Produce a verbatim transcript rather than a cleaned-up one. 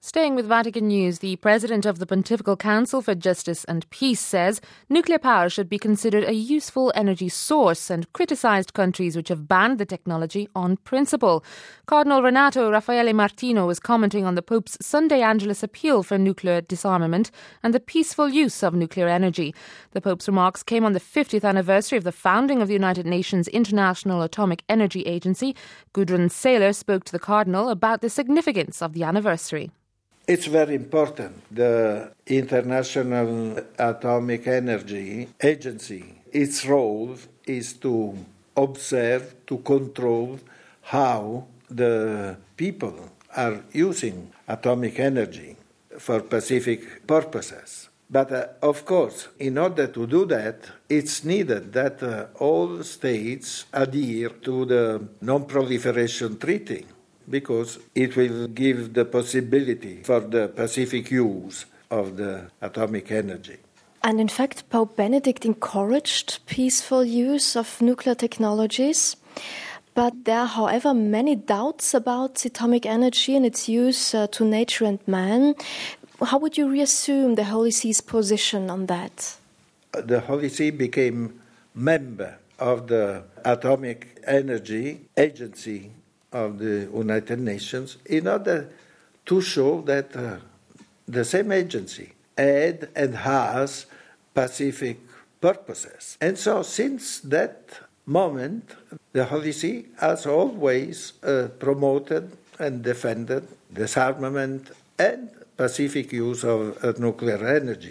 Staying with Vatican News, the president of the Pontifical Council for Justice and Peace says nuclear power should be considered a useful energy source and criticised countries which have banned the technology on principle. Cardinal Renato Raffaele Martino was commenting on the Pope's Sunday Angelus appeal for nuclear disarmament and the peaceful use of nuclear energy. The Pope's remarks came on the fiftieth anniversary of the founding of the United Nations International Atomic Energy Agency. Gudrun Saylor spoke to the Cardinal about the significance of the anniversary. It's very important. The International Atomic Energy Agency, its role is to observe, to control how the people are using atomic energy for pacific purposes. But uh, of course, in order to do that, it's needed that uh, all states adhere to the Non-Proliferation Treaty, because it will give the possibility for the pacific use of the atomic energy. And in fact, Pope Benedict encouraged peaceful use of nuclear technologies. But there are, however, many doubts about atomic energy and its use uh, to nature and man. How would you reassume the Holy See's position on that? The Holy See became member of the Atomic Energy Agency of the United Nations in order to show that uh, the same agency had and has pacific purposes. And so since that moment, the Holy See has always uh, promoted and defended disarmament and pacific use of uh, nuclear energy.